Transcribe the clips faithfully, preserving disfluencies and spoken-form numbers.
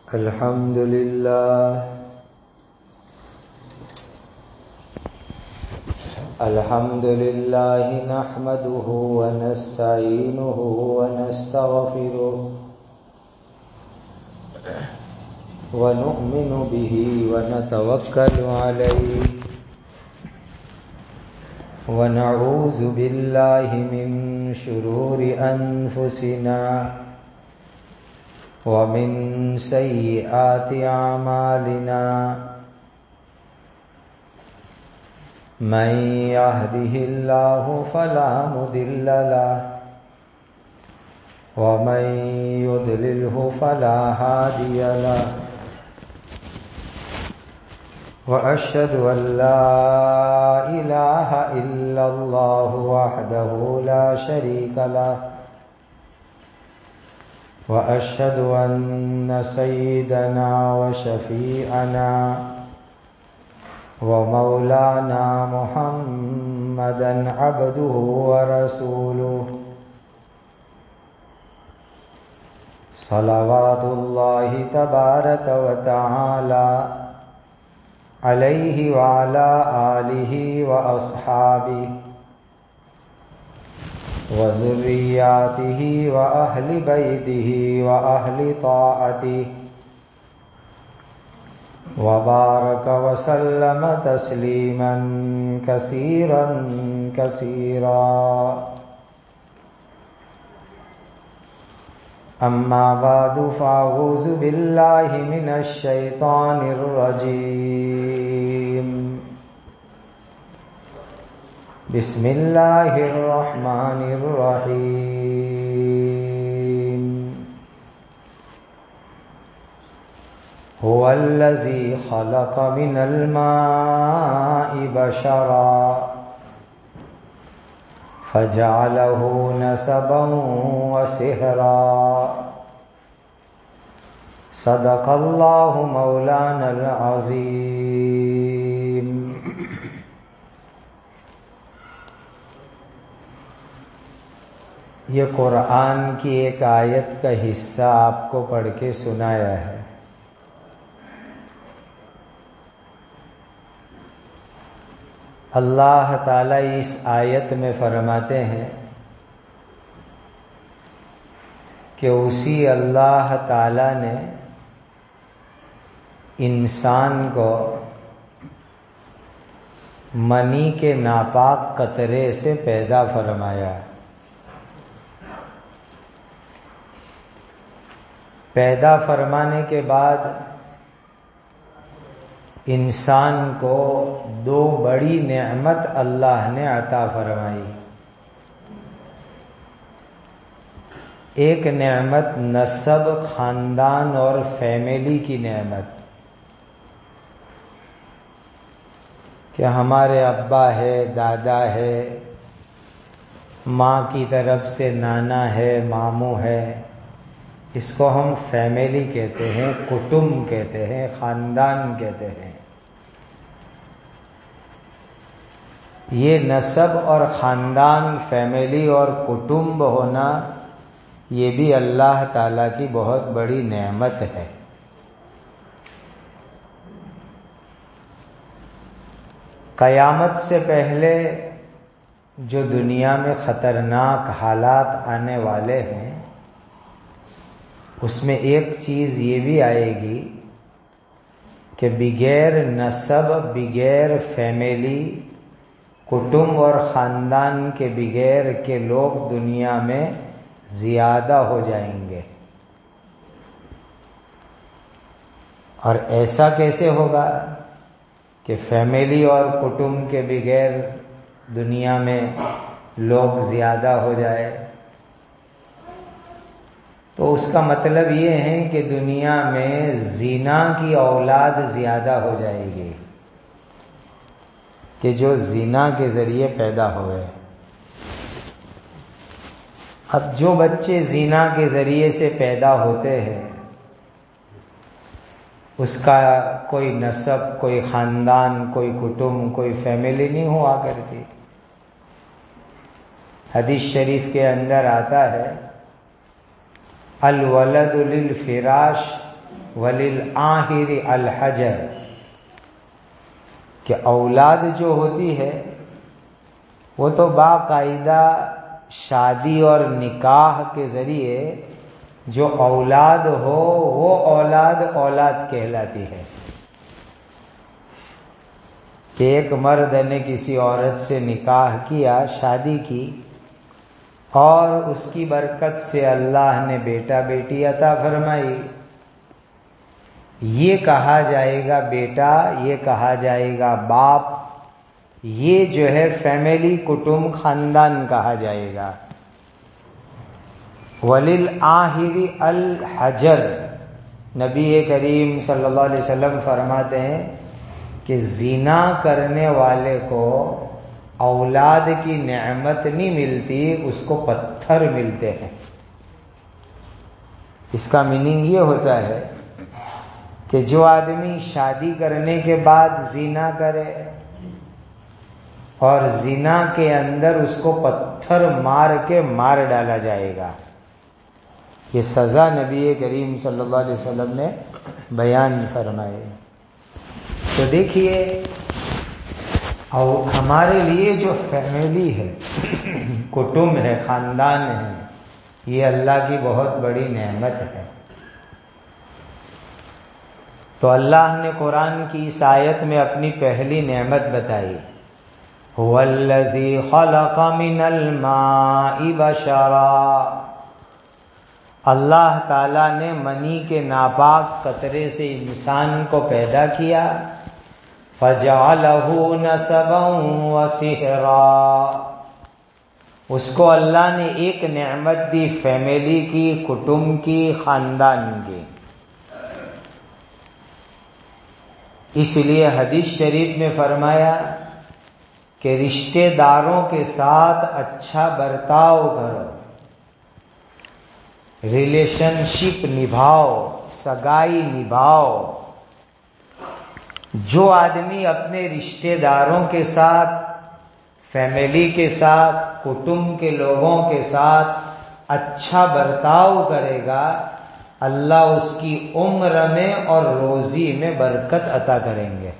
الحمد لله الحمد لله نحمده ونستعينه ونستغفره ونؤمن به ونتوكل عليه ونعوذ بالله من شرور أنفسنا ومن سيئات أعمالنا من يهده الله فلا مضل له ومن يضلله فلا هادي له وأشهد أن لا إله إلا الله وحده لا شريك له وأشهد أن سيدنا وشفيعنا ومولانا محمدا عبده ورسوله صلوات الله تبارك وتعالى عليه وعلى آله وأصحابه وذرياته وأهل بيته وأهل طاعته وبارك وسلم تسليما كثيرا كثيرا. أما بعد فأعوذ بالله من الشيطان الرجيم. بسم الله الرحمن الرحيم. هو الذي خلق من الماء بشرا فجعله نسبا وسحرا. صدق الله مولانا العظيم. یہ قرآن کی ایک آیت کا حصہ آپ کو پڑھ کے سنایا ہے. اللہ تعالیٰ اس آیت میں فرماتے ہیں کہ اسی اللہ تعالیٰ نے انسان کو منی کے ناپاک قطرے سے پیدا فرمایا. پیدا فرمانے کے بعد انسان کو دو بڑی نعمت اللہ نے عطا فرمائی. ایک نعمت نسب، خاندان اور فیملی کی نعمت کہ ہمارے ابا ہے، دادا ہے، ماں کی طرف سے نانا ہے، ماموں ہے. اس کو ہم فیملی کہتے ہیں، کٹمب کہتے ہیں، خاندان کہتے ہیں. یہ نسب اور خاندان، فیملی اور کٹمب ہونا یہ بھی اللہ تعالیٰ کی بہت بڑی نعمت ہے. قیامت سے پہلے جو دنیا میں خطرناک حالات آنے والے ہیں اس میں ایک چیز یہ بھی آئے گی کہ بغیر نسب، بغیر فیملی، کٹمب اور خاندان کے بغیر کے لوگ دنیا میں زیادہ ہو جائیں گے. اور ایسا کیسے ہوگا کہ فیملی اور کٹمب کے بغیر دنیا میں لوگ زیادہ ہو جائے؟ تو اس کا مطلب یہ ہے کہ دنیا میں زنا کی اولاد زیادہ ہو جائے گی کہ جو زنا کے ذریعے پیدا ہوئے. اب جو بچے زنا کے ذریعے سے پیدا ہوتے ہیں اس کا کوئی نسب، کوئی خاندان، کوئی کٹمب، کوئی فیملی نہیں ہوا کرتی. حدیث شریف کے اندر آتا ہے الولد للفراش وَلِلْآخِرِ الْحَجَرُ، کہ اولاد جو ہوتی ہے وہ تو باقاعدہ شادی اور نکاح کے ذریعے جو اولاد ہو وہ اولاد اولاد کہلاتی ہے، کہ ایک مرد نے کسی عورت سے نکاح کیا، شادی کی، اور اس کی برکت سے اللہ نے بیٹا بیٹی عطا فرمائی، یہ کہا جائے گا بیٹا، یہ کہا جائے گا باپ، یہ جو ہے فیملی، کٹمب، خاندان کہا جائے گا۔ وَلِلْآخِرِ الْحَجَرُ، نبی کریم صلی اللہ علیہ وسلم فرماتے ہیں کہ زنا کرنے والے کو اولاد کی نعمت نہیں ملتی، اس کو پتھر ملتے ہیں۔ اس کا میننگ یہ ہوتا ہے کہ جو آدمی شادی کرنے کے بعد زنا کرے اور زنا کے اندر اس کو پتھر مار کے مار ڈالا جائے گا، یہ سزا نبی کریم صلی اللہ علیہ وسلم نے بیان فرمائے۔ تو دیکھیے، اور ہمارے لیے جو فیملی ہے، کٹمب ہے، خاندان ہے، یہ اللہ کی بہت بڑی نعمت ہے۔ تو اللہ نے قرآن کی اس آیت میں اپنی پہلی نعمت بتائی، هُوَ الَّذِي خَلَقَ مِنَ الْمَاءِ بَشَرًا، اللہ تعالیٰ نے منی کے ناپاک قطرے سے انسان کو پیدا کیا، فَجَعَلَهُ نَسَبًا وَسِحْرًا، اس کو اللہ نے ایک نعمت دی فیملی کی، کٹمب کی، خاندان کی۔ اس لیے حدیث شریف میں فرمایا کہ رشتہ داروں کے ساتھ اچھا برتاؤ کرو، ریلیشن شپ نبھاؤ، سگائی نبھاؤ۔ جو آدمی اپنے رشتہ داروں کے ساتھ، فیملی کے ساتھ، کٹمب کے لوگوں کے ساتھ اچھا برتاؤ کرے گا، اللہ اس کی عمر میں اور روزی میں برکت عطا کریں گے۔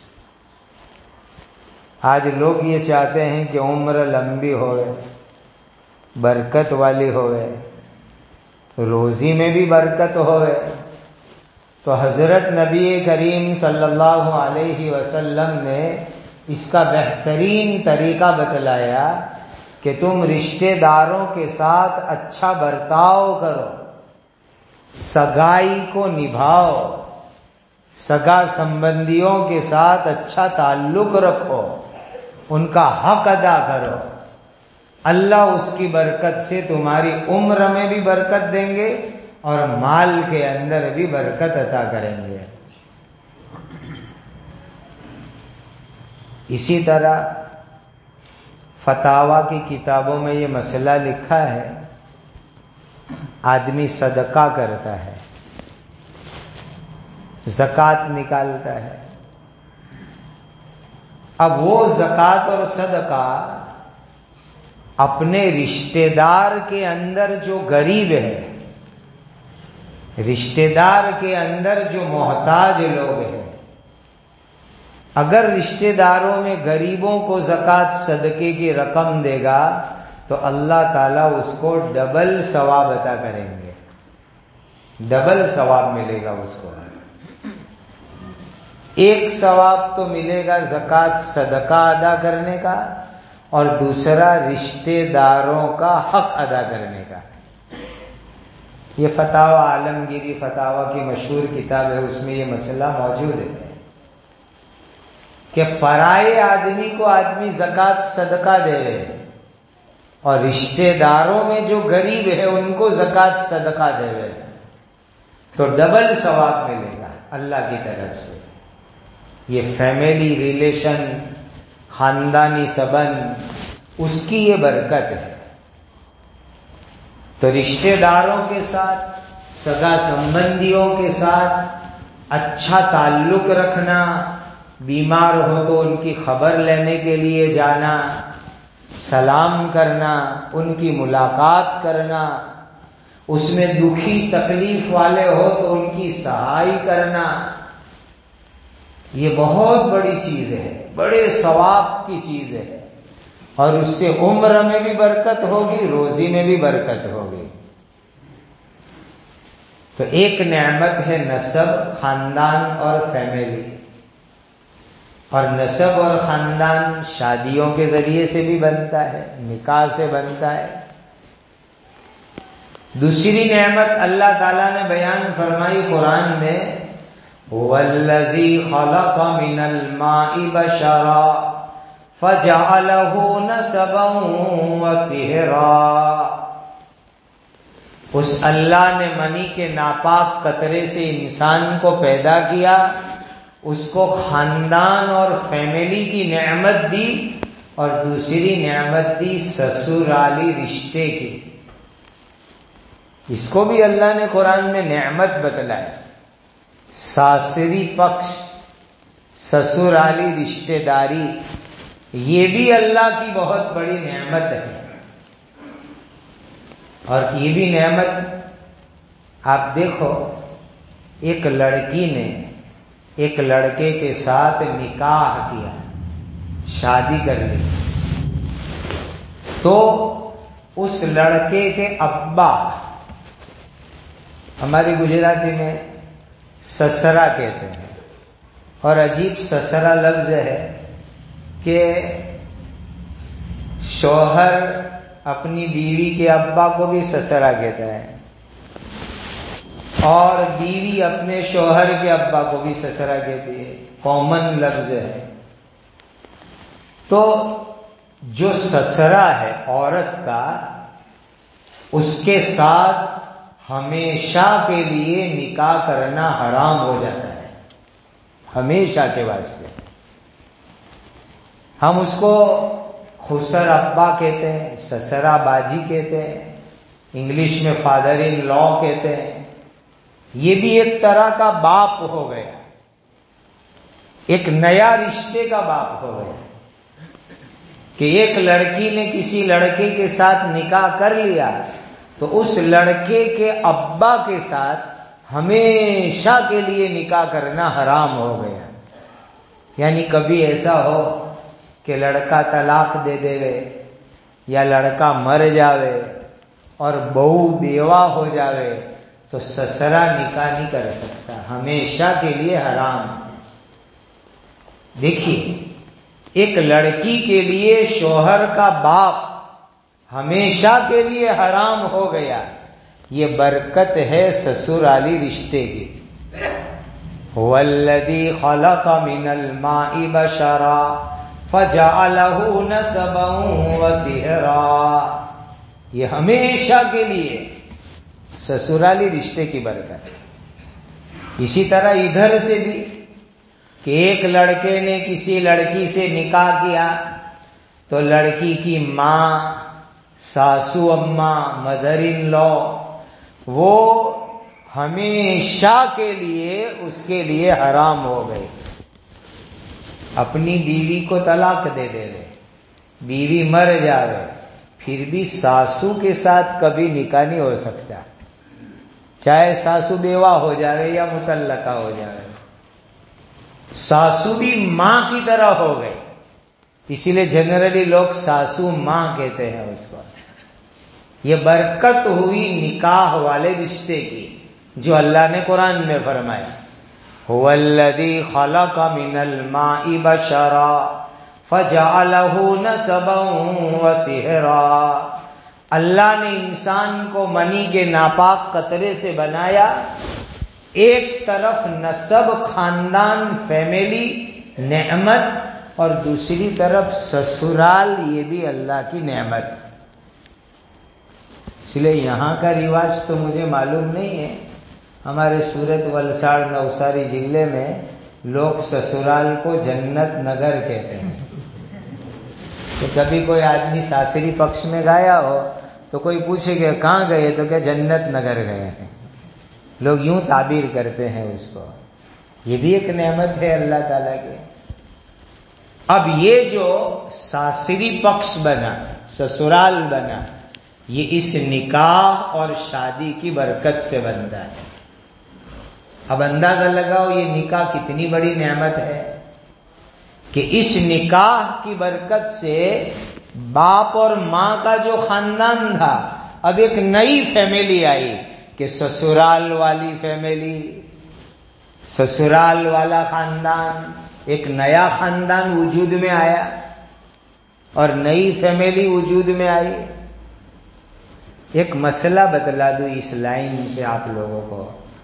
آج لوگ یہ چاہتے ہیں کہ عمر لمبی ہوئے، برکت والی ہوئے، روزی میں بھی برکت ہوئے۔ تو حضرت نبی کریم صلی اللہ علیہ وسلم نے اس کا بہترین طریقہ بتلایا کہ تم رشتہ داروں کے ساتھ اچھا برتاؤ کرو، سگائی کو نبھاؤ، سگا سمبندیوں کے ساتھ اچھا تعلق رکھو، ان کا حق ادا کرو، اللہ اس کی برکت سے تمہاری عمر میں بھی برکت دیں گے اور مال کے اندر بھی برکت عطا کریں گے۔ اسی طرح فتاوی کی کتابوں میں یہ مسئلہ لکھا ہے، آدمی صدقہ کرتا ہے، زکوٰۃ نکالتا ہے، اب وہ زکوٰۃ اور صدقہ اپنے رشتہ دار کے اندر جو غریب ہے، رشتہ دار کے اندر جو محتاج لوگ ہیں، اگر رشتہ داروں میں غریبوں کو زکوٰۃ صدقے کی رقم دے گا تو اللہ تعالیٰ اس کو ڈبل ثواب عطا کریں گے، ڈبل ثواب ملے گا اس کو۔ ایک ثواب تو ملے گا زکوٰۃ صدقہ ادا کرنے کا، اور دوسرا رشتہ داروں کا حق ادا کرنے کا۔ یہ فتاوی عالمگیری فتاوی کی مشہور کتاب ہے، اس میں یہ مسئلہ موجود ہے کہ پرائے آدمی کو آدمی زکوٰۃ صدقہ دے رہے اور رشتہ داروں میں جو غریب ہے ان کو زکوٰۃ صدقہ دے رہے تو ڈبل ثواب ملے گا اللہ کی طرف سے۔ یہ فیملی ریلیشن، خاندانی سبند، اس کی یہ برکت ہے۔ تو رشتہ داروں کے ساتھ، سگا سمبندیوں کے ساتھ اچھا تعلق رکھنا، بیمار ہو تو ان کی خبر لینے کے لیے جانا، سلام کرنا، ان کی ملاقات کرنا، اس میں دکھی تکلیف والے ہو تو ان کی سہائی کرنا، یہ بہت بڑی چیز ہے، بڑے ثواب کی چیز ہے، اور اس سے عمر میں بھی برکت ہوگی، روزی میں بھی برکت ہوگی۔ تو ایک نعمت ہے نسب، خاندان اور فیملی، اور نسب اور خاندان شادیوں کے ذریعے سے بھی بنتا ہے، نکاح سے بنتا ہے۔ دوسری نعمت اللہ تعالیٰ نے بیان فرمائی قرآن میں، هو الذی خلق من الماء بشرا فجعله نسبا وصہرا۔ اس اللہ نے منی کے ناپاک قطرے سے انسان کو پیدا کیا، اس کو خاندان اور فیملی کی نعمت دی، اور دوسری نعمت دی سسرالی رشتے کی۔ اس کو بھی اللہ نے قرآن میں نعمت بتلائی، ساسری پکش، سسرالی رشتے داری، یہ بھی اللہ کی بہت بڑی نعمت ہے۔ اور یہ بھی نعمت آپ دیکھو، ایک لڑکی نے ایک لڑکے کے ساتھ نکاح کیا، شادی کر لی، تو اس لڑکے کے ابا، ہماری گجراتی میں سسرا کہتے ہیں، اور عجیب سسرا لفظ ہے کہ شوہر اپنی بیوی کے ابا کو بھی سسرا کہتا ہے، اور بیوی اپنے شوہر کے ابا کو بھی سسرا کہتی ہے، کامن لفظ ہے۔ تو جو سسرا ہے عورت کا، اس کے ساتھ ہمیشہ کے لیے نکاح کرنا حرام ہو جاتا ہے، ہمیشہ کے واسطے۔ ہم اس کو خسر ابا کہتے ہیں، سسرا باجی کہتے ہیں، انگلش میں فادر ان لا کہتے ہیں۔ یہ بھی ایک طرح کا باپ ہو گیا، ایک نیا رشتے کا باپ ہو گیا، کہ ایک لڑکی نے کسی لڑکے کے ساتھ نکاح کر لیا تو اس لڑکے کے ابا کے ساتھ ہمیشہ کے لیے نکاح کرنا حرام ہو گیا۔ یعنی کبھی ایسا ہو کہ لڑکا طلاق دے دے یا لڑکا مر جاوے اور بہو بیوہ ہو جاوے تو سسرا نکاح نہیں کر سکتا، ہمیشہ کے لیے حرام۔ دیکھیے، ایک لڑکی کے لیے شوہر کا باپ ہمیشہ کے لیے حرام ہو گیا، یہ برکت ہے سسرالی رشتے کی۔ هو الذی خلق من الماء بشرا فجعله نسبا وصہرا، یہ ہمیشہ کے لیے سسرالی رشتے کی برکت ہے۔ اسی طرح ادھر سے بھی کہ ایک لڑکے نے کسی لڑکی سے نکاح کیا تو لڑکی کی ماں، ساسو اماں، مدر ان لا، وہ ہمیشہ کے لیے اس کے لیے حرام ہو گئی۔ اپنی بیوی کو طلاق دے دے رہے، بیوی مر جاوے، پھر بھی ساسو کے ساتھ کبھی نکاح نہیں ہو سکتا، چاہے ساسو بیوہ ہو جاوے یا مطلقہ ہو جاوے۔ ساسو بھی ماں کی طرح ہو گئی، اسی لیے جنرلی لوگ ساسو ماں کہتے ہیں اس کو۔ یہ برکت ہوئی نکاح والے رشتے کی جو اللہ نے قرآن میں فرمایا، هو الذی خلق من الماء بشرا فجعله نسبا وصہرا۔ اللہ نے انسان کو منی کے ناپاک قطرے سے بنایا، ایک طرف نسب، خاندان، فیملی، نعمت، اور دوسری طرف سسرال، یہ بھی اللہ کی نعمت۔ اس لیے یہاں کا رواج تو مجھے معلوم نہیں ہے، ہمارے سورت ولساڑ نوساری ضلع میں لوگ سسرال کو جنت نگر کہتے ہیں۔ تو کبھی کوئی آدمی ساسری پکش میں گیا ہو تو کوئی پوچھے کہ کہاں گئے تو کہ جنت نگر گئے ہیں، لوگ یوں تعبیر کرتے ہیں اس کو۔ یہ بھی ایک نعمت ہے اللہ تعالیٰ کی۔ اب یہ جو ساسری پکش بنا، سسرال بنا، یہ اس نکاح اور شادی کی برکت سے بنتا ہے۔ اب اندازہ لگاؤ یہ نکاح کتنی بڑی نعمت ہے کہ اس نکاح کی برکت سے باپ اور ماں کا جو خاندان تھا اب ایک نئی فیملی آئی کہ سسرال والی فیملی، سسرال والا خاندان، ایک نیا خاندان وجود میں آیا اور نئی فیملی وجود میں آئی۔ ایک مسئلہ بتلا دوں اس لائن سے آپ لوگوں کو،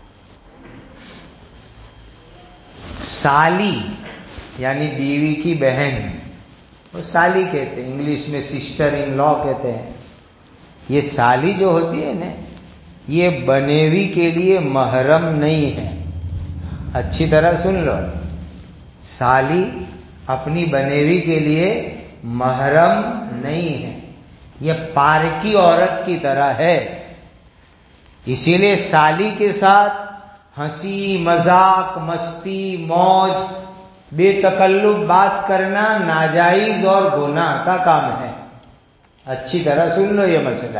سالی یعنی بیوی کی بہن، وہ سالی کہتے ہیں، انگلش میں سسٹر ان لا کہتے ہیں۔ یہ سالی جو ہوتی ہے نا، یہ بنیوی کے لیے محرم نہیں ہے، اچھی طرح سن لو، سالی اپنی بنیوی کے لیے محرم نہیں ہے، یہ پارکی عورت کی طرح ہے۔ اسی لیے سالی کے ساتھ ہنسی مذاق مستی موج بے تکلف بات کرنا ناجائز اور گناہ کا کام ہے۔ اچھی طرح سن لو یہ مسئلہ،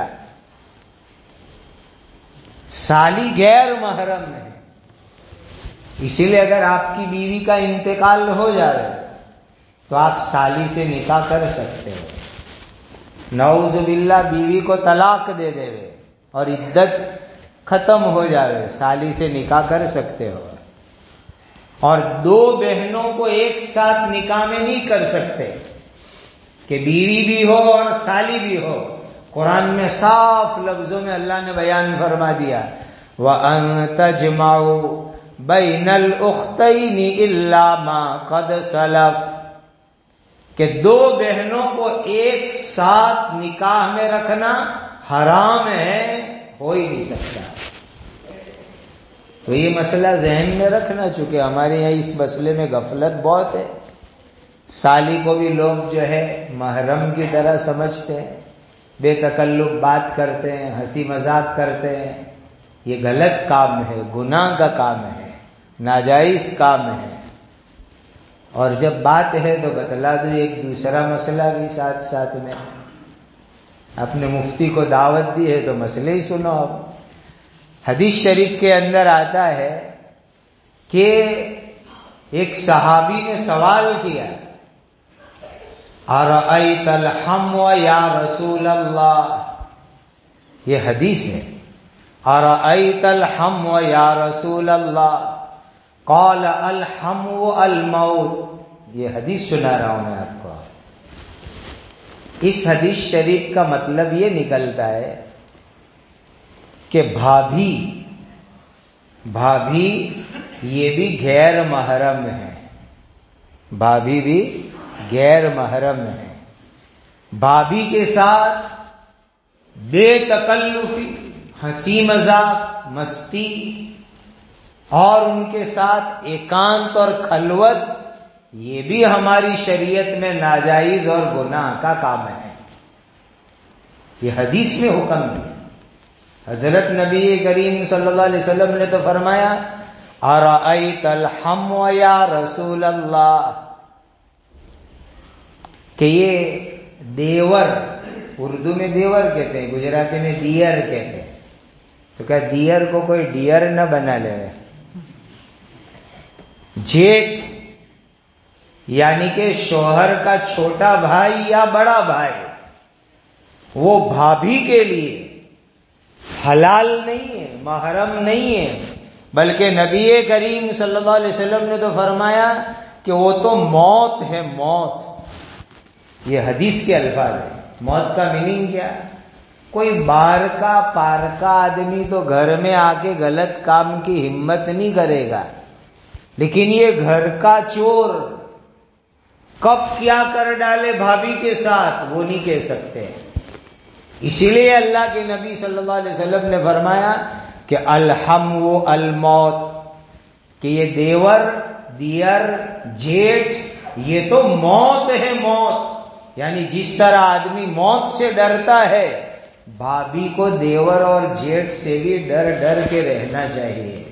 سالی غیر محرم ہے۔ اسی لیے اگر آپ کی بیوی کا انتقال ہو جائے تو آپ سالی سے نکاح کر سکتے ہو، نعوذ باللہ بیوی کو طلاق دے دے اور عدت ختم ہو جائے، سالی سے نکاح کر سکتے ہو۔ اور دو بہنوں کو ایک ساتھ نکاح میں نہیں کر سکتے کہ بیوی بھی ہو اور سالی بھی ہو۔ قرآن میں صاف لفظوں میں اللہ نے بیان فرما دیا، وَأَن تَجْمَعُوا بَيْنَ الْأُخْتَيْنِ إِلَّا مَا قَدْ سَلَفَ، کہ دو بہنوں کو ایک ساتھ نکاح میں رکھنا حرام ہے، ہو ہی نہیں سکتا۔ تو یہ مسئلہ ذہن میں رکھنا، چونکہ ہمارے یہاں اس مسئلے میں غفلت بہت ہے۔ سالی کو بھی لوگ جو ہے محرم کی طرح سمجھتے ہیں، بے تکلف بات کرتے ہیں، ہنسی مذاق کرتے ہیں۔ یہ غلط کام ہے، گناہ کا کام ہے، ناجائز کام ہے۔ اور جب بات ہے تو بتلا دو ایک دوسرا مسئلہ بھی ساتھ ساتھ میں، اپنے مفتی کو دعوت دی ہے تو مسئلے ہی سنو۔ اب حدیث شریف کے اندر آتا ہے کہ ایک صحابی نے سوال کیا، ارأیت الحمو یا رسول اللہ، یہ حدیث ہے، ارأیت الحمو یا رسول اللہ، قال الحمو الموت، یہ حدیث سنا رہا ہوں میں آپ کو۔ اس حدیث شریف کا مطلب یہ نکلتا ہے کہ بھابھی بھابھی یہ بھی غیر محرم ہے، بھابھی بھی غیر محرم ہے۔ بھابھی کے ساتھ بے تکلفی، ہنسی مذاق مستی، اور ان کے ساتھ ایکانت اور خلوت، یہ بھی ہماری شریعت میں ناجائز اور گناہ کا کام ہے۔ یہ حدیث میں حکم ہے۔ حضرت نبی کریم صلی اللہ علیہ وسلم نے تو فرمایا، ارأیت الحمو یا رسول اللہ، کہ یہ دیور، اردو میں دیور کہتے ہیں، گجراتی میں دیئر کہتے ہیں، تو کیا دیئر کو کوئی ڈیئر نہ بنا لے؟ جیٹھ یعنی کہ شوہر کا چھوٹا بھائی یا بڑا بھائی، وہ بھابھی کے لیے حلال نہیں ہے، محرم نہیں ہے، بلکہ نبی کریم صلی اللہ علیہ وسلم نے تو فرمایا کہ وہ تو موت ہے، موت۔ یہ حدیث کے الفاظ ہیں۔ موت کا میننگ کیا؟ کوئی باہر کا پار کا آدمی تو گھر میں آ کے غلط کام کی ہمت نہیں کرے گا، لیکن یہ گھر کا چور کب کیا کر ڈالے بھابھی کے ساتھ وہ نہیں کہہ سکتے۔ اسی لیے اللہ کے نبی صلی اللہ علیہ وسلم نے فرمایا کہ الحمو الموت، کہ یہ دیور، دیئر، جیٹھ، یہ تو موت ہے، موت۔ یعنی جس طرح آدمی موت سے ڈرتا ہے، بھابھی کو دیور اور جیٹھ سے بھی ڈر ڈر کے رہنا چاہیے۔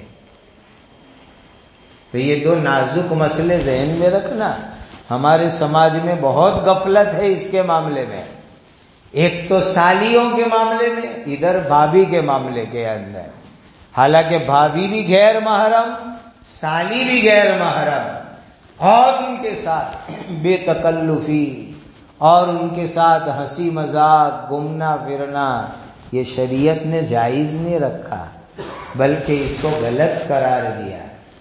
تو یہ دو نازک مسئلے ذہن میں رکھنا، ہمارے سماج میں بہت غفلت ہے اس کے معاملے میں۔ ایک تو سالیوں کے معاملے میں، ادھر بھابھی کے معاملے کے اندر، حالانکہ بھابھی بھی غیر محرم، سالی بھی غیر محرم، اور ان کے ساتھ بے تکلفی اور ان کے ساتھ ہنسی مذاق، گھومنا پھرنا، یہ شریعت نے جائز نہیں رکھا بلکہ اس کو غلط قرار دیا۔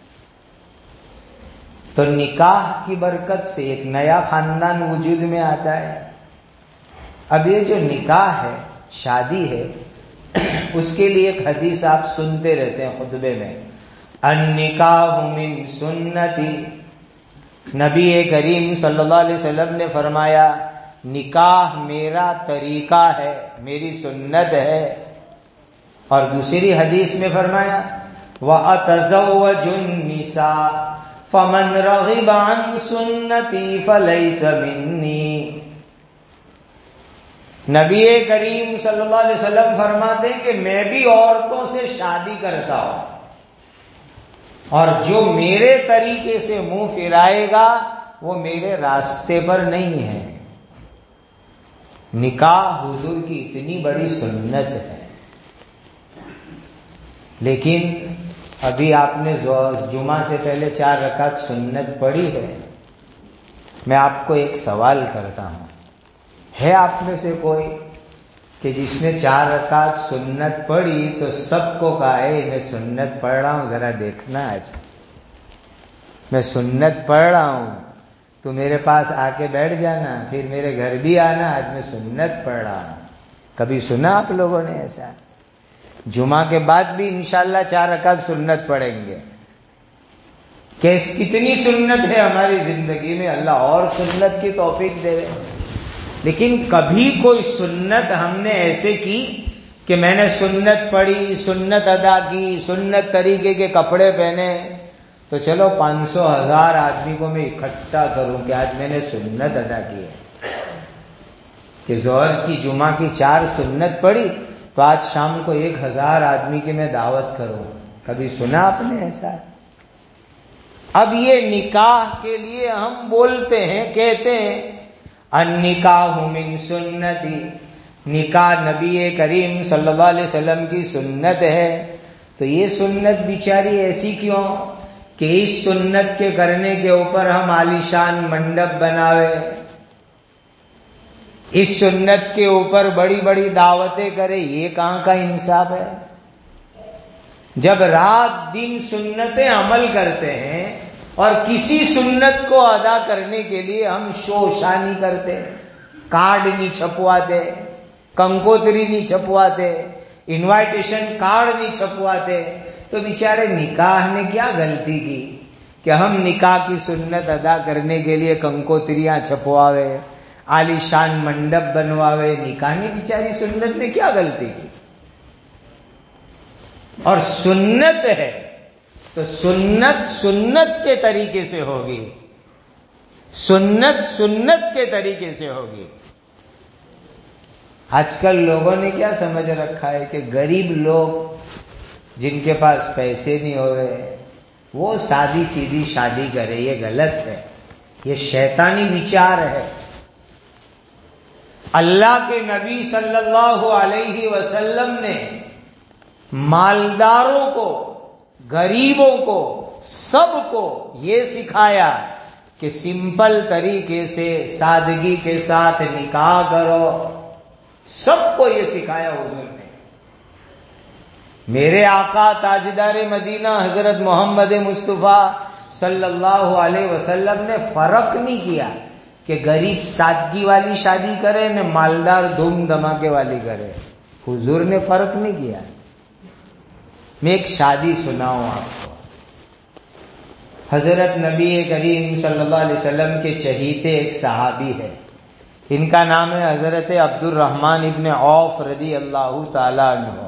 تو نکاح کی برکت سے ایک نیا خاندان وجود میں آتا ہے۔ اب یہ جو نکاح ہے، شادی ہے، اس کے لیے ایک حدیث آپ سنتے رہتے ہیں خطبے میں، النکاح من سنتی۔ نبی کریم صلی اللہ علیہ وسلم نے فرمایا نکاح میرا طریقہ ہے، میری سنت ہے۔ اور دوسری حدیث میں فرمایا وَأَتَزَوَّجُ النِّسَاءَ فَمَنْ رَغِبَ عَنْ سُنَّتِي فَلَيْسَ مِنِّي۔ نبی کریم صلی اللہ علیہ وسلم فرماتے ہیں کہ میں بھی عورتوں سے شادی کرتا ہوں، اور جو میرے طریقے سے منہ پھرائے گا وہ میرے راستے پر نہیں ہے۔ نکاح حضور کی اتنی بڑی سنت ہے، لیکن ابھی آپ نے جمعہ سے پہلے چار رکعت سنت پڑھی ہے۔ میں آپ کو ایک سوال کرتا ہوں، ہے آپ میں سے کوئی کہ جس نے چار رکعت سنت پڑھی تو سب کو کہا ہے میں سنت پڑھ رہا ہوں، ذرا دیکھنا آج میں سنت پڑھ رہا ہوں، تو میرے پاس آ کے بیٹھ جانا، پھر میرے گھر بھی آنا، آج میں سنت پڑھ رہا ہوں۔ کبھی سنا آپ لوگوں نے ایسا؟ جمعہ کے بعد بھی انشاءاللہ چار رکعت سنت پڑھیں گے۔ کیس کتنی سنت ہے ہماری زندگی میں، اللہ اور سنت کی توفیق دے۔ لیکن کبھی کوئی سنت ہم نے ایسے کی کہ میں نے سنت پڑھی، سنت ادا کی، سنت طریقے کے کپڑے پہنے، تو چلو پانچ سو ہزار آدمی کو میں اکٹھا کروں کہ آج میں نے سنت ادا کی ہے، کہ ظہر کی جمعہ کی چار سنت پڑھی تو آج شام کو ایک ہزار آدمی کی میں دعوت کروں۔ کبھی سنا آپ نے ایسا؟ اب یہ نکاح کے لیے ہم بولتے ہیں، کہتے ہیں النکاح من سنتی، نکاح نبی کریم صلی اللہ علیہ وسلم کی سنت ہے۔ تو یہ سنت بیچاری ایسی کیوں کہ اس سنت کے کرنے کے اوپر ہم عالیشان منڈپ بناوے، اس سنت کے اوپر بڑی بڑی دعوتیں کرے، یہ کہاں کا انصاف ہے؟ جب رات دن سنتیں عمل کرتے ہیں اور کسی سنت کو ادا کرنے کے لیے ہم شوشانی کرتے، کارڈ نہیں چھپواتے، کنکوتری نہیں چھپواتے، انوائٹیشن کارڈ نہیں چھپواتے، تو بیچارے نکاح نے کیا غلطی کی کہ ہم نکاح کی سنت ادا کرنے کے لیے کنکوتریاں چھپواوے، عالی شان منڈپ بنواوے؟ نکاح نے بیچاری سنت نے کیا غلطی کی؟ اور سنت ہے تو سنت سنت کے طریقے سے ہوگی، سنت سنت کے طریقے سے ہوگی۔ آج کل لوگوں نے کیا سمجھ رکھا ہے کہ غریب لوگ جن کے پاس پیسے نہیں ہوئے وہ سادی سیدھی شادی کرے، یہ غلط ہے، یہ شیطانی وچار ہے۔ اللہ کے نبی صلی اللہ علیہ وسلم نے مالداروں کو، غریبوں کو، سب کو یہ سکھایا کہ سمپل طریقے سے سادگی کے ساتھ نکاح کرو، سب کو یہ سکھایا حضور نے۔ میرے آقا تاجدار مدینہ حضرت محمد مصطفیٰ صلی اللہ علیہ وسلم نے فرق نہیں کیا کہ غریب سادگی والی شادی کرے نہ مالدار دھوم دھماکے والی کرے، حضور نے فرق نہیں کیا۔ میں ایک شادی سناؤں آپ کو۔ حضرت نبی کریم صلی اللہ علیہ وسلم کے چہیتے ایک صحابی ہے، ان کا نام ہے حضرت عبد الرحمن ابن عوف رضی اللہ تعالی عنہ۔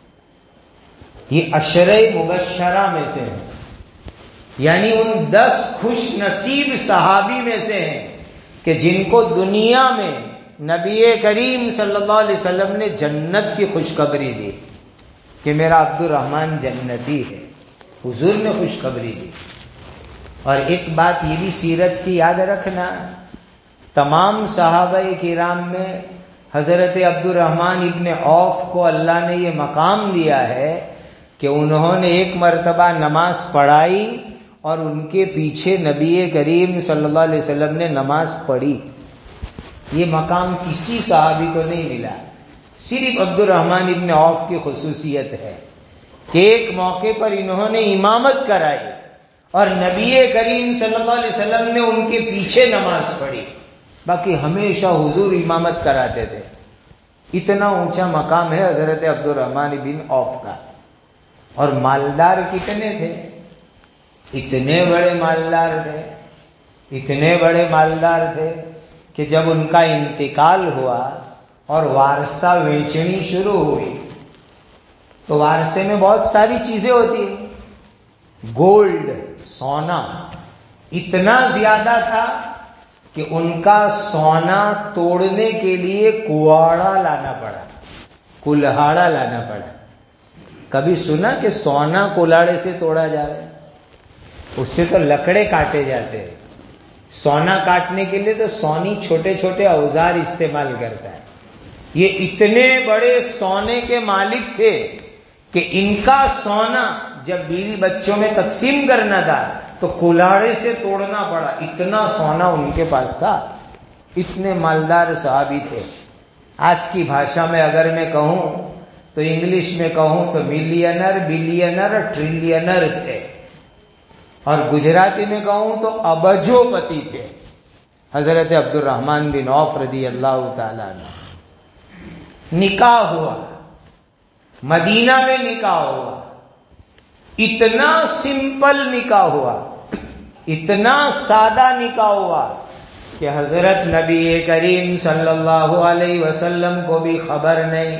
یہ عشرہ مبشرہ میں سے ہیں، یعنی ان دس خوش نصیب صحابی میں سے ہیں کہ جن کو دنیا میں نبی کریم صلی اللہ علیہ وسلم نے جنت کی خوشخبری دی کہ میرا عبد الرحمن جنتی ہے، حضور نے خوشخبری دی۔ اور ایک بات یہ بھی سیرت کی یاد رکھنا، تمام صحابہ کرام میں حضرت عبد الرحمن ابن عوف کو اللہ نے یہ مقام دیا ہے کہ انہوں نے ایک مرتبہ نماز پڑھائی اور ان کے پیچھے نبی کریم صلی اللہ علیہ وسلم نے نماز پڑھی. یہ مقام کسی صحابی کو نہیں ملا، صرف عبد الرحمن ابن عوف کی خصوصیت ہے کہ ایک موقع پر انہوں نے امامت کرائی اور نبی کریم صلی اللہ علیہ وسلم نے ان کے پیچھے نماز پڑھی، باقی ہمیشہ حضور امامت کراتے تھے. اتنا اونچا مقام ہے حضرت عبد الرحمن بن عوف کا. اور مالدار کتنے تھے؟ اتنے بڑے مالدار تھے، اتنے بڑے مالدار تھے کہ جب ان کا انتقال ہوا اور وارثہ بیچنی شروع ہوئی تو وارثے میں بہت ساری چیزیں ہوتی ہیں. گولڈ، سونا اتنا زیادہ تھا کہ ان کا سونا توڑنے کے لیے کواڑا لانا پڑا، کلہاڑا لانا پڑا. کبھی سنا کہ سونا کلاڑے سے توڑا جائے؟ اس سے تو لکڑے کاٹے جاتے ہیں. سونا کاٹنے کے لیے تو سونی چھوٹے چھوٹے اوزار استعمال کرتا ہے. یہ اتنے بڑے سونے کے مالک تھے کہ ان کا سونا جب بیوی بچوں میں تقسیم کرنا تھا تو کلاڑے سے توڑنا پڑا. اتنا سونا ان کے پاس تھا، اتنے مالدار صحابی تھے. آج کی بھاشا میں اگر میں کہوں تو انگلش میں کہوں تو ملینر، بلینر، ٹریلینر تھے، اور گجراتی میں کہوں تو ابجو پتی تھے حضرت عبد الرحمن بن عوف رضی اللہ تعالیٰ عنہ. نکاح ہوا، مدینہ میں نکاح ہوا، اتنا سمپل نکاح ہوا، اتنا سادہ نکاح ہوا کہ حضرت نبی کریم صلی اللہ علیہ وسلم کو بھی خبر نہیں.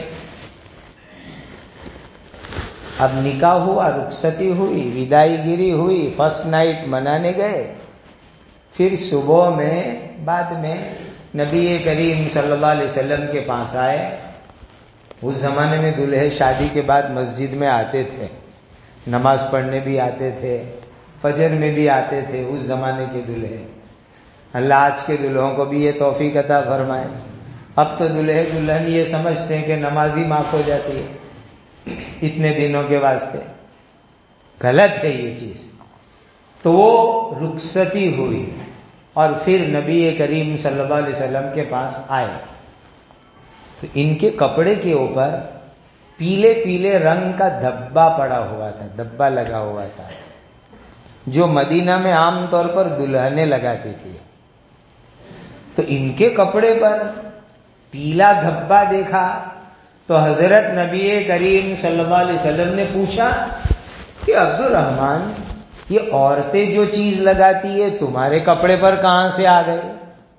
اب نکاح ہوا، رخصتی ہوئی، ودائی گیری ہوئی، فرسٹ نائٹ منانے گئے. پھر صبح میں بعد میں نبی کریم صلی اللہ علیہ وسلم کے پاس آئے. اس زمانے میں دلہے شادی کے بعد مسجد میں آتے تھے، نماز پڑھنے بھی آتے تھے، فجر میں بھی آتے تھے اس زمانے کے دلہے. اللہ آج کے دلہوں کو بھی یہ توفیق عطا فرمائے. اب تو دلہے دلہن یہ سمجھتے ہیں کہ نماز ہی معاف ہو جاتی ہے اتنے دنوں کے واسطے. غلط ہے یہ چیز. تو وہ رخصتی ہوئی اور پھر نبی کریم صلی اللہ علیہ وسلم کے پاس آئے تو ان کے کپڑے کے اوپر پیلے پیلے رنگ کا دھبا پڑا ہوا تھا، دھبا لگا ہوا تھا، جو مدینہ میں عام طور پر دلہنیں لگاتی تھی. تو ان کے کپڑے پر پیلا دھبا دیکھا تو حضرت نبی کریم صلی اللہ علیہ وسلم نے پوچھا کہ عبد الرحمن، یہ عورتیں جو چیز لگاتی ہے تمہارے کپڑے پر کہاں سے آ گئے؟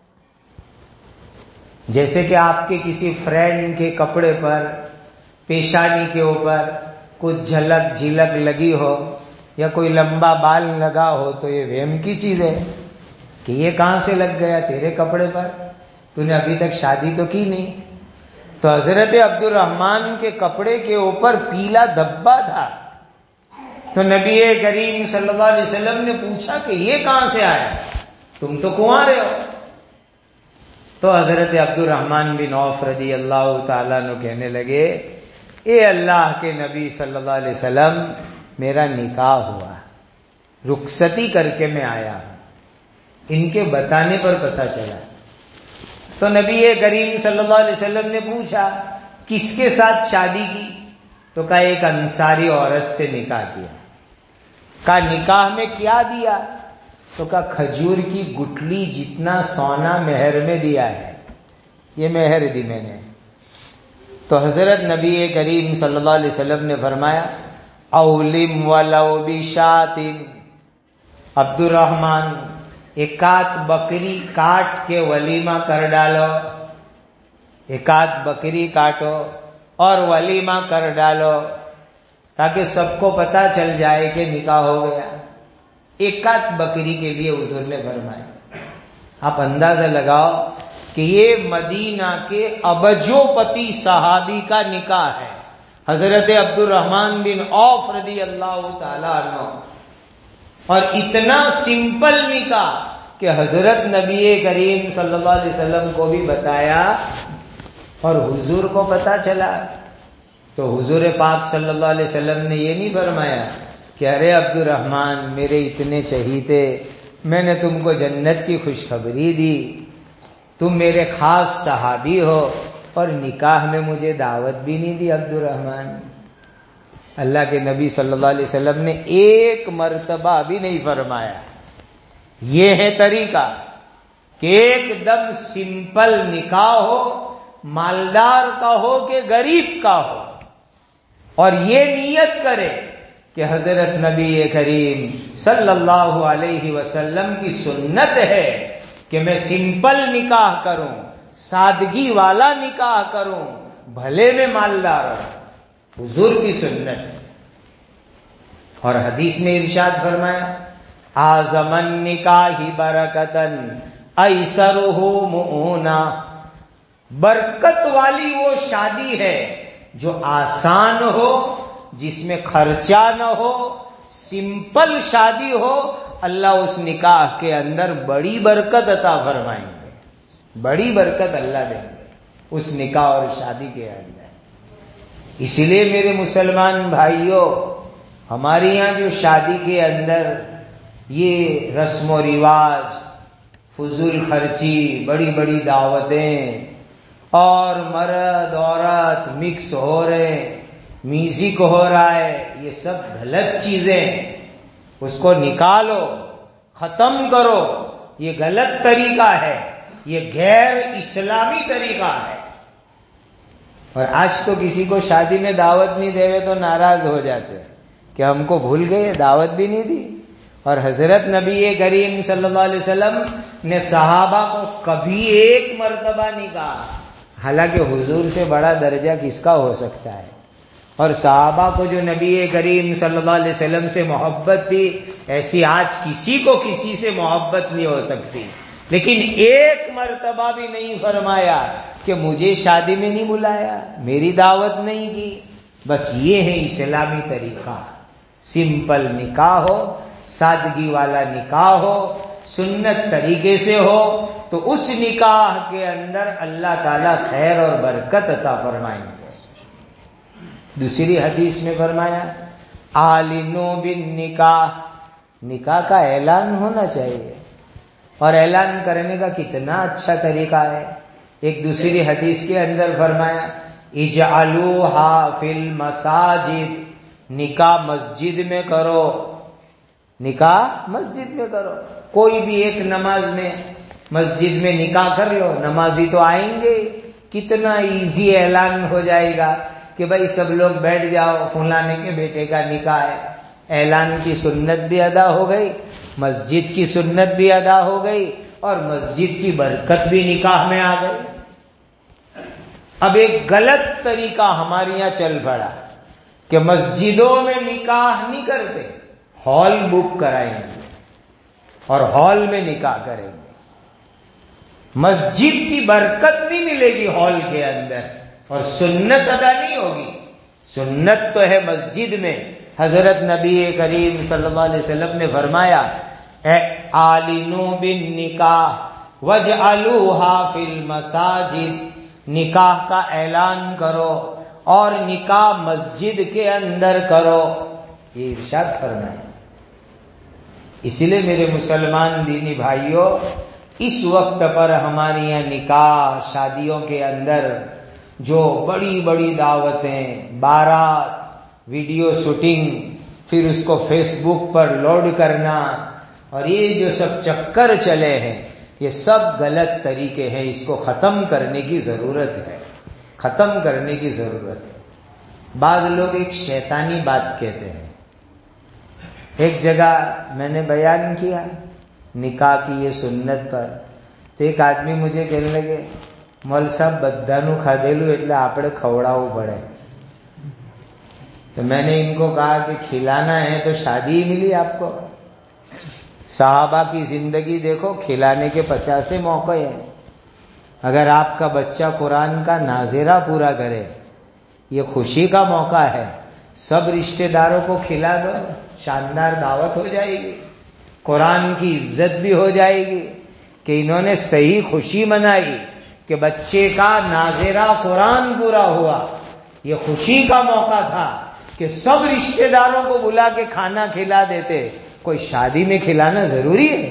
جیسے کہ آپ کے کسی فرینڈ کے کپڑے پر پیشانی کے اوپر کچھ جھلک جھلک لگی ہو یا کوئی لمبا بال لگا ہو تو یہ وہم کی چیز ہے کہ یہ کہاں سے لگ گیا تیرے کپڑے پر، تو نے ابھی تک شادی تو کی نہیں. تو حضرت عبد الرحمن کے کپڑے کے اوپر پیلا دھبا تھا. تو نبی کریم صلی اللہ علیہ وسلم نے پوچھا کہ یہ کہاں سے آیا، تم تو کنوارے ہو. تو حضرت عبد الرحمن بن عوف رضی اللہ تعالیٰ عنہ کہنے لگے، اے اللہ کے نبی صلی اللہ علیہ وسلم، میرا نکاح ہوا، رخصتی کر کے میں آیا ہوں، ان کے بتانے پر پتہ چلا. تو نبی کریم صلی اللہ علیہ وسلم نے پوچھا کس کے ساتھ شادی کی؟ تو کہا ایک انصاری عورت سے نکاح کیا. کہا نکاح میں کیا دیا؟ تو کہا کھجور کی گٹلی جتنا سونا مہر میں دیا ہے، یہ مہر دی میں نے. تو حضرت نبی کریم صلی اللہ علیہ وسلم نے فرمایا اولم ولو بشات، عبد الرحمن ایکات بکری کاٹ کے ولیمہ کر ڈالو، ایکات بکری کاٹو اور ولیمہ کر ڈالو تاکہ سب کو پتا چل جائے کہ نکاح ہو گیا. ایکات بکری کے لیے حضور نے فرمایا. آپ اندازہ لگاؤ کہ یہ مدینہ کے ابجو پتی صحابی کا نکاح ہے، حضرت عبد الرحمن بن عوف رضی اللہ تعالیٰ عنہ. اور اتنا سمپل نکاح کہ حضرت نبی کریم صلی اللہ علیہ وسلم کو بھی بتایا اور حضور کو پتا چلا تو حضور پاک صلی اللہ علیہ وسلم نے یہ نہیں فرمایا کہ ارے عبد الرحمن میرے اتنے چہیتے، میں نے تم کو جنت کی خوشخبری دی، تم میرے خاص صحابی ہو اور نکاح میں مجھے دعوت بھی نہیں دی عبد الرحمن۔ اللہ کے نبی صلی اللہ علیہ وسلم نے ایک مرتبہ بھی نہیں فرمایا۔ یہ ہے طریقہ کہ ایک دم سمپل نکاح ہو، مالدار کا ہو کہ غریب کا ہو، اور یہ نیت کرے کہ حضرت نبی کریم صلی اللہ علیہ وسلم کی سنت ہے کہ میں سمپل نکاح کروں، سادگی والا نکاح کروں، بھلے میں مالدار ہوں، حضور کی سنت۔ اور حدیث میں ارشاد فرمایا اعظم النکاح برکتن ایسرہ مؤونا، برکت والی وہ شادی ہے جو آسان ہو، جس میں خرچہ نہ ہو، سمپل شادی ہو، اللہ اس نکاح کے اندر بڑی برکت عطا فرمائیں گے، بڑی برکت اللہ دیں گے اس نکاح اور شادی کے اندر۔ اسی لیے میرے مسلمان بھائیوں، ہمارے یہاں جو شادی کے اندر یہ رسم و رواج، فضول خرچی، بڑی بڑی دعوتیں اور مرد عورت مکس ہو رہے، میوزک ہو رہا ہے، یہ سب غلط چیزیں، اس کو نکالو، ختم کرو، یہ غلط طریقہ ہے، یہ غیر اسلامی طریقہ ہے۔ اور آج تو کسی کو شادی میں دعوت نہیں دے تو ناراض ہو جاتے کہ ہم کو بھول گئے، دعوت بھی نہیں دی۔ اور حضرت نبی کریم صلی اللہ علیہ وسلم نے صحابہ کو کبھی ایک مرتبہ نہیں کہا، حالانکہ حضور سے بڑا درجہ کس کا ہو سکتا ہے؟ اور صحابہ کو جو نبی کریم صلی اللہ علیہ وسلم سے محبت تھی، ایسی آج کسی کو کسی سے محبت نہیں ہو سکتی، لیکن ایک مرتبہ بھی نہیں فرمایا کہ مجھے شادی میں نہیں بلایا، میری دعوت نہیں کی۔ بس یہ ہے اسلامی طریقہ، سمپل نکاح ہو، سادگی والا نکاح ہو، سنت طریقے سے ہو، تو اس نکاح کے اندر اللہ تعالی خیر اور برکت عطا فرمائیں گے۔ دوسری حدیث میں فرمایا اعلنوا بالنکاح، نکاح کا اعلان ہونا چاہیے، اور اعلان کرنے کا کتنا اچھا طریقہ ہے۔ ایک دوسری حدیث کے اندر فرمایا اجعلوها فی المساجد، نکاح مسجد میں کرو، نکاح مسجد میں کرو، کوئی بھی ایک نماز میں مسجد میں نکاح کر لو، نمازی تو آئیں گے، کتنا ایزی اعلان ہو جائے گا کہ بھائی سب لوگ بیٹھ جاؤ، فلانے کے بیٹے کا نکاح ہے، اعلان کی سنت بھی ادا ہو گئی، مسجد کی سنت بھی ادا ہو گئی، اور مسجد کی برکت بھی نکاح میں آ گئی۔ اب ایک غلط طریقہ ہمارے یہاں چل پڑا کہ مسجدوں میں نکاح نہیں کرتے، ہال بک کرائیں گے اور ہال میں نکاح کریں گے۔ مسجد کی برکت نہیں ملے گی ہال کے اندر، اور سنت ادا نہیں ہوگی۔ سنت تو ہے مسجد میں، حضرت نبی کریم صلی اللہ علیہ وسلم نے فرمایا اعلنوا بالنکاح واجعلوها فی المساجد، نکاح کا اعلان کرو اور نکاح مسجد کے اندر کرو، یہ ارشاد فرمایا۔ اسی لیے میرے مسلمان دینی بھائیوں، اس وقت پر ہمارے یہاں نکاح شادیوں کے اندر جو بڑی بڑی دعوتیں، بارات، ویڈیو شوٹنگ، پھر اس کو فیس بک پر لوڈ کرنا، اور یہ جو سب چکر چلے ہیں، یہ سب غلط طریقے ہیں، اس کو ختم کرنے کی ضرورت ہے، ختم کرنے کی ضرورت ہے۔ بعض لوگ ایک شیطانی بات کہتے ہیں۔ ایک جگہ میں نے بیان کیا نکاح کی یہ سنت پر، تو ایک آدمی مجھے کہنے لگے مول صاحب بدانو کھادیلو એટલે આપણે ખવડાવવું પડે۔ تو میں نے ان کو کہا کہ کھلانا ہے تو شادی ہی ملی آپ کو، صحابہ کی زندگی دیکھو، کھلانے کے پچاسے موقع ہیں۔ اگر آپ کا بچہ قرآن کا ناظرہ پورا کرے، یہ خوشی کا موقع ہے، سب رشتہ داروں کو کھلا دو، شاندار دعوت ہو جائے گی، قرآن کی عزت بھی ہو جائے گی کہ انہوں نے صحیح خوشی منائی، کہ بچے کا ناظرہ قرآن پورا ہوا. یہ خوشی کا موقع تھا کہ سب رشتہ داروں کو بلا کے کھانا کھلا دیتے. کوئی شادی میں کھلانا ضروری ہے؟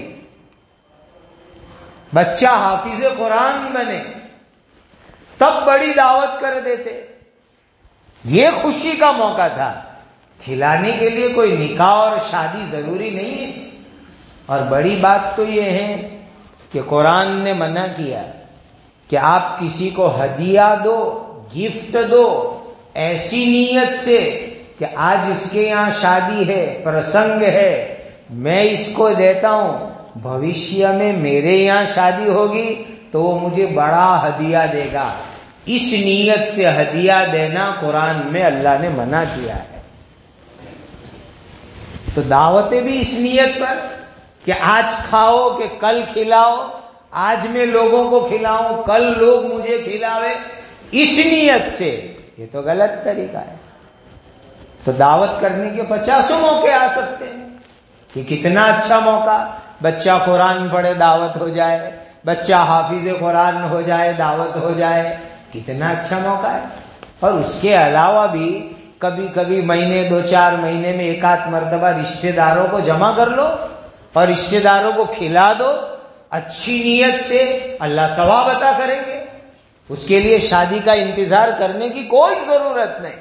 بچہ حافظ قرآن بنے تب بڑی دعوت کر دیتے. یہ خوشی کا موقع تھا. کھلانے کے لیے کوئی نکاح اور شادی ضروری نہیں ہے. اور بڑی بات تو یہ ہے کہ قرآن نے منع کیا کہ آپ کسی کو ہدیہ دو، گفٹ دو ایسی نیت سے کہ آج اس کے یہاں شادی ہے، پرسنگ ہے، میں اس کو دیتا ہوں، بھوشیہ میں میرے یہاں شادی ہوگی تو وہ مجھے بڑا ہدیہ دے گا. اس نیت سے ہدیہ دینا قرآن میں اللہ نے منع کیا ہے. تو دعوتیں بھی اس نیت پر کہ آج کھاؤ کہ کل کھلاؤ، آج میں لوگوں کو کھلاؤں کل لوگ مجھے کھلاوے، اس نیت سے. یہ تو غلط طریقہ ہے. تو دعوت کرنے کے پچاسوں موقع آ سکتے ہیں. کہ کتنا اچھا موقع، بچہ قرآن پڑھے دعوت ہو جائے، بچہ حافظ قرآن ہو جائے دعوت ہو جائے، کتنا اچھا موقع ہے. اور اس کے علاوہ بھی کبھی کبھی مہینے دو چار مہینے میں ایک آدھ مرتبہ رشتہ داروں کو جمع کر لو اور رشتہ داروں کو کھلا دو اچھی نیت سے، اللہ ثواب عطا کریں گے. اس کے لیے شادی کا انتظار کرنے کی کوئی ضرورت نہیں.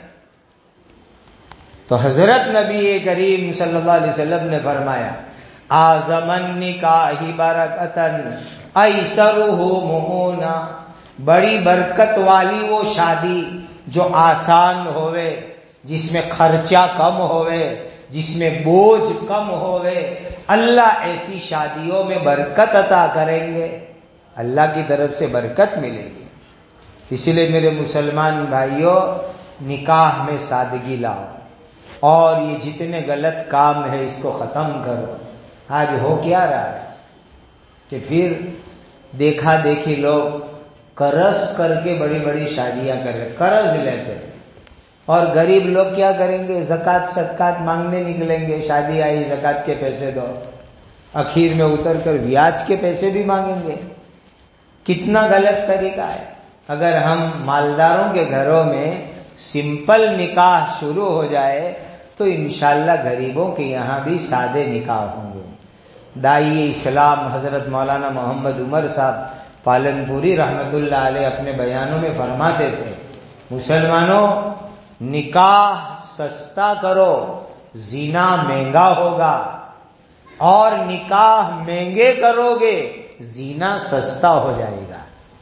تو حضرت نبی کریم صلی اللہ علیہ وسلم نے فرمایا اعظم النکاح برکتن ایسرہ مؤونہ، بڑی برکت والی وہ شادی جو آسان ہوئے، جس میں خرچہ کم ہوئے، جس میں بوجھ کم ہوئے. اللہ ایسی شادیوں میں برکت عطا کریں گے، اللہ کی طرف سے برکت ملے گی. اسی لیے میرے مسلمان بھائیوں، نکاح میں سادگی لاؤ اور یہ جتنے غلط کام ہے اس کو ختم کرو. آج ہو کیا رہا ہے کہ پھر دیکھا دیکھی لوگ قرض کر کے بڑی بڑی شادیاں کر رہے، قرض لیتے، اور غریب لوگ کیا کریں گے؟ زکوٰۃ صدقات مانگنے نکلیں گے. شادی آئی زکوٰۃ کے پیسے دو، اخیر میں اتر کر بیاج کے پیسے بھی مانگیں گے. کتنا غلط طریقہ ہے. اگر ہم مالداروں کے گھروں میں سمپل نکاح شروع ہو جائے تو انشاءاللہ غریبوں کے یہاں بھی سادے نکاح ہوں گے. دائی اسلام حضرت مولانا محمد عمر صاحب پالن پوری رحمت اللہ علیہ اپنے بیانوں میں فرماتے تھے، مسلمانوں نکاح سستا کرو، زنا مہنگا ہوگا، اور نکاح مہنگے کرو گے زنا سستا ہو جائے گا.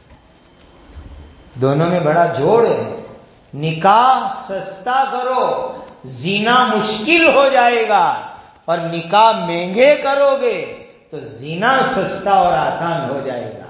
دونوں میں بڑا جوڑ ہے. نکاح سستا کرو، زنا مشکل ہو جائے گا، اور نکاح مہنگے کرو گے تو زنا سستا اور آسان ہو جائے گا.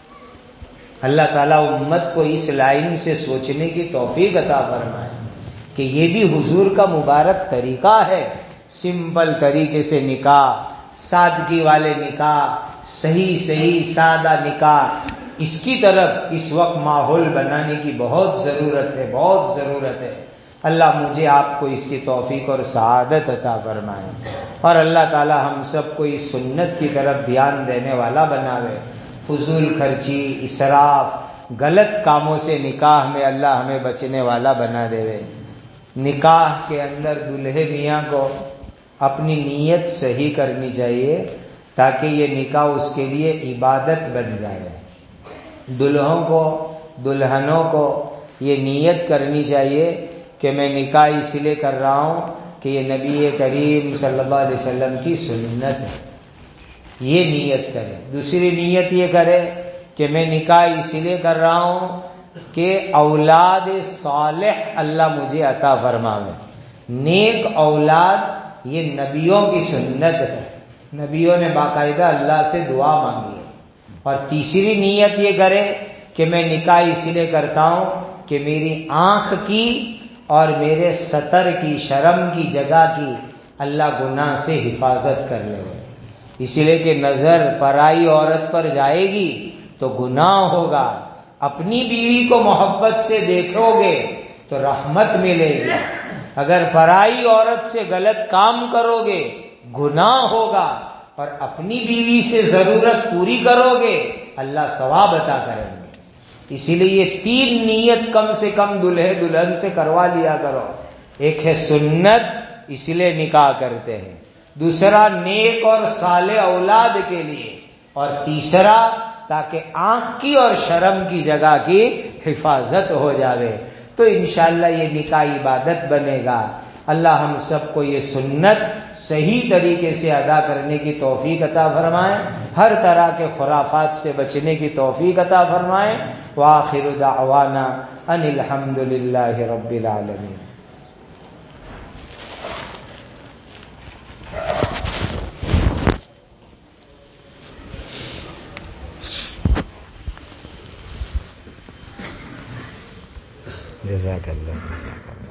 اللہ تعالیٰ امت کو اس لائن سے سوچنے کی توفیق عطا فرمائے کہ یہ بھی حضور کا مبارک طریقہ ہے. سمپل طریقے سے نکاح، سادگی والے نکاح، صحیح صحیح سادہ نکاح، اس کی طرف اس وقت ماحول بنانے کی بہت ضرورت ہے، بہت ضرورت ہے. اللہ مجھے آپ کو اس کی توفیق اور سعادت عطا فرمائے، اور اللہ تعالی ہم سب کو اس سنت کی طرف دھیان دینے والا بناوے. فضول خرچی، اسراف، غلط کاموں سے نکاح میں اللہ ہمیں بچنے والا بنا دے. نکاح کے اندر دلہے میاں کو اپنی نیت صحیح کرنی چاہیے تاکہ یہ نکاح اس کے لیے عبادت بن جائے. دلہوں کو، دلہنوں کو یہ نیت کرنی چاہیے کہ میں نکاح اس لیے کر رہا ہوں کہ یہ نبی کریم صلی اللہ علیہ وسلم کی سنت ہے. یہ نیت کرے. دوسری نیت یہ کرے کہ میں نکاح اس لیے کر رہا ہوں کہ اولاد صالح اللہ مجھے عطا فرمائے. نیک اولاد یہ نبیوں کی سنت ہے، نبیوں نے باقاعدہ اللہ سے دعا مانگی ہے. اور تیسری نیت یہ کرے کہ میں نکاح اس لیے کرتا ہوں کہ میری آنکھ کی اور میرے ستر کی، شرم کی جگہ کی اللہ گناہ سے حفاظت کر لے. اسی لیے کہ نظر پرائی عورت پر جائے گی تو گناہ ہوگا. اپنی بیوی کو محبت سے دیکھو گے تو رحمت ملے گی. اگر پرائی عورت سے غلط کام کرو گے گناہ ہوگا، اور اپنی بیوی سے ضرورت پوری کرو گے اللہ ثواب عطا کریں گے. اسی لیے یہ تین نیت کم سے کم دلہے دلہن سے کروا لیا کرو. ایک ہے سنت، اس لیے نکاح کرتے ہیں. دوسرا نیک اور صالح اولاد کے لیے. اور تیسرا تاکہ آنکھ کی اور شرم کی جگہ کی حفاظت ہو جاوے. تو انشاءاللہ یہ نکاح عبادت بنے گا. اللہ ہم سب کو یہ سنت صحیح طریقے سے ادا کرنے کی توفیق عطا فرمائے، ہر طرح کے خرافات سے بچنے کی توفیق عطا فرمائے. وآخر دعوانا ان الحمد للہ رب العالمین. جزاک اللہ جزاک اللہ.